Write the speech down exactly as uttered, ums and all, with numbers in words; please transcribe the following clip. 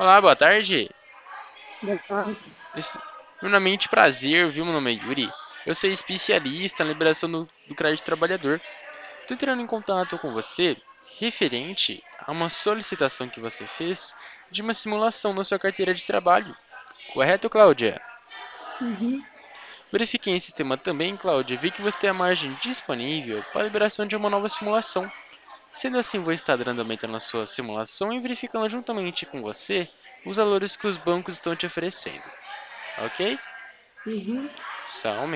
Olá, boa tarde. Boa tarde. Esse- Primeiramente, prazer, viu? Meu nome é Yuri. Eu sou especialista na liberação do, do crédito trabalhador. Estou entrando em contato com você referente a uma solicitação que você fez de uma simulação na sua carteira de trabalho. Correto, Cláudia? Uhum. Verifiquei em sistema também, Cláudia, e vi que você tem a margem disponível para a liberação de uma nova simulação. Sendo assim, vou estar dando aumento na sua simulação e verificando juntamente com você os valores que os bancos estão te oferecendo, ok? Uhum. Só um